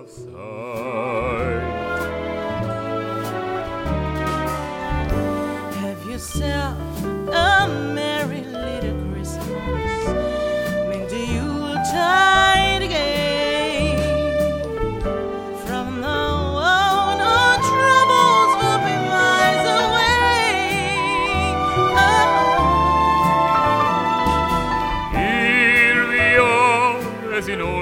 of sight. Have yourself a merry little Christmas. Make the Yuletide again. From now on, our troubles will be miles away. Here we are, as in